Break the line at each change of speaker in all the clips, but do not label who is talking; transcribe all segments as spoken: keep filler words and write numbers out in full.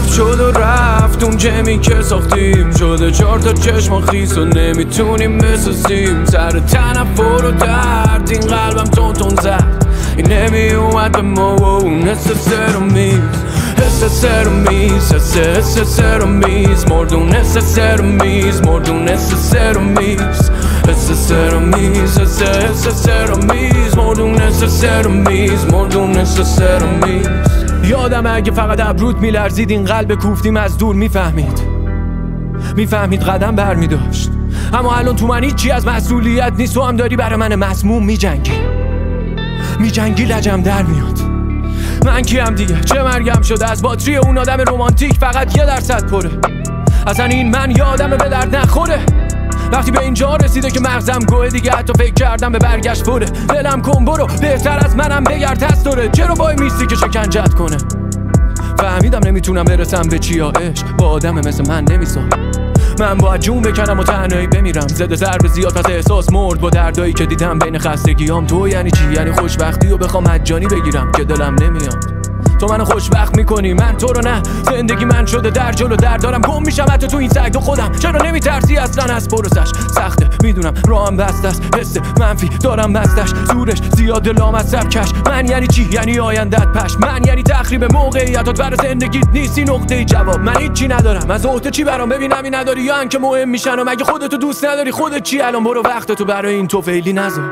خراب شد و رفت اون جمی که ساختیم، شده چهار تا چشم خیس و نمیتونیم بسازیم. سر تنفر و درد این قلبم تون تون زد، این نمی اومد به ما و اون حس سرمیز، حس سرمیز، حس حس سرمیز، مردون حس سرمیز، مردون حس سرمیز، حس سرمیز، حس حس سرمیز، مردون حس سرمیز، مردون حس سرمیز. یادم اگه فقط ابرود میلرزید این قلب کوفتیم از دور میفهمید، میفهمید قدم بر میداشت. اما الان تو من هیچی از مسئولیت نیست، تو هم داری برای من مسموم میجنگی، میجنگی لجم در میاد. من کیم دیگه؟ چه مرگم شده از باتری اون آدم رومانتیک فقط یه درصد پره. اصلا این من یادمه به درد نخوره. وقتی به اینجا رسیده که مغزم گوه دیگه حتی فکر کردم به برگشت فوره. دلم کن برو بهتر از منم بگرد هست داره، چرا وای میستی که شکنجت کنه؟ فهمیدم نمیتونم برسم به چیا عشق با آدم مثل من نمیسام. من باید جون بکنم و تنهایی بمیرم، زده ضرب زیاد پس احساس مرد با دردایی که دیدم بین خستگیام. تو یعنی چی؟ یعنی خوشبختی و بخوام مجانی بگیرم که دلم نمیاد. تو منو خوشبخت میکنی من تو رو نه، زندگی من شده در جلو در دارم گم میشم حتی تو این سگ و خودم. چرا نمیترسی اصلا از پروسش؟ سخته میدونم راهم بسته است، حس منفی دارم بستش، زورش زیاد لامصب کش. من یعنی چی؟ یعنی آیندت پش. من یعنی تخریب موقعیتات برای زندگیت نیستی نقطه جواب. من هیچی ندارم از عهده چی برام ببینم این نداری یا انکه مهم میشن و مگه خودتو دوست نداری؟ خودت چی الان؟ برو وقتتو برای این تو فعلی نذار.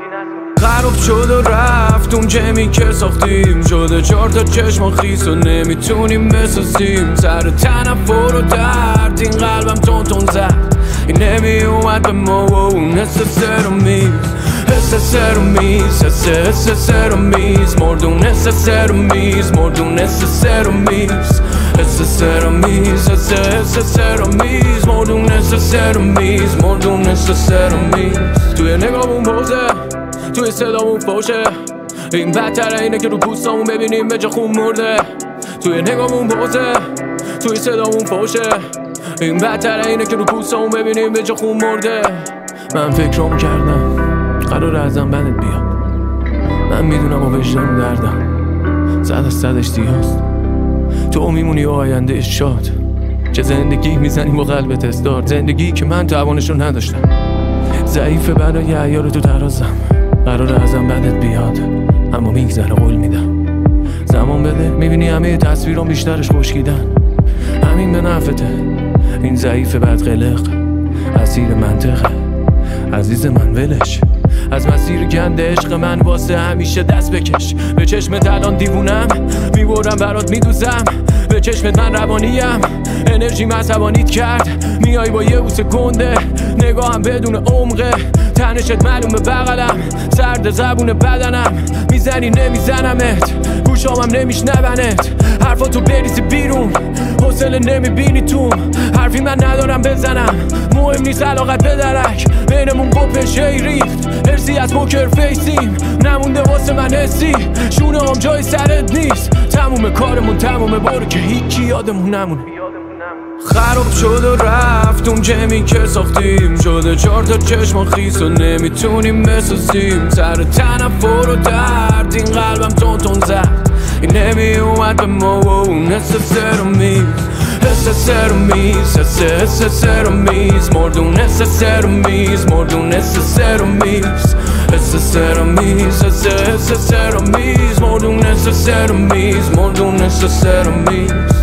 خراب شد و رفت اون جمی که ساختیم، شده چهار تا چشم خیس و نمیتونیم بسازیم. سر تنفر و درد این قلبم تون تون زد، این نمی اومد به ما و اون حس سرمیز، حس سرمیز، حس حس سرمیز، مردون حس سرمیز، مردون حس سرمیز، حس سرمیز، حس حس سرمیز، مردون حس سرمیز، مردون حس سرمیز. توی نگامون بوزه، توی صدامون فوشه، این بدتره اینه که رو پوستامون ببینیم به جا خون مرده. توی نگامون بوزه، توی صدامون فوشه، این بدتره اینه که رو پوستامون ببینیم به جا خون مرده. من فکرامو کردم قرار ازم بدت بیاد، من میدونم و وجدان دردم صد از صدش دیاست. تو میمونی و آینده شاد، چه زندگی میزنی با قلبت ازدار، زندگی که من توانشو نداشتم. ضعیفه برای عیار تو ترازم، قرار ازم بدت بیاد اما میگذره قول میدم. زمان بده میبینی همه تصویرام بیشترش خشکیدن، همین به نفته. این ضعیف بد قلق اسیر منطقه، عزیز من ولش از مسیر گنده عشق من، واسه همیشه دست بکش. به چشمت الان دیوونم میبرم برات میدوزم، به چشمت من روانیم انرژی عصبانیت کرد. میای با یه بوسه گنده نگاهم بدون عمقه، تنشت معلومه بغلم سرد زبون بدنم، میزنی نمیزنمت گوشامم نمیشنونت، حرفاتو بریزی بیرون حوصله نمیبینی تو حرفی من ندارم بزنم. مهم نیست علاقت به درک بینمون قپش ریخت، هرسی از پوکر فیسیم نمونده واسه من حسی، شونه هم جای سرت نیست، تموم کارمون تمومه برو که هیچی یادمون نمونه. خراب شد و رفت اون جمی که ساختیم، شده چهار تا چشم خیس و نمیتونیم بسازیم. سر تنفر و درد این قلبم تون تون زد، این نمی اومد به ما و اون حس سرمیز، حس سرمیز، حس حس سرمیز، مردون حس سرمیز، مردون حس سرمیز، حس سرمیز، حس حس سرمیز، مردون حس سرمیز، مردون حس سرمیز.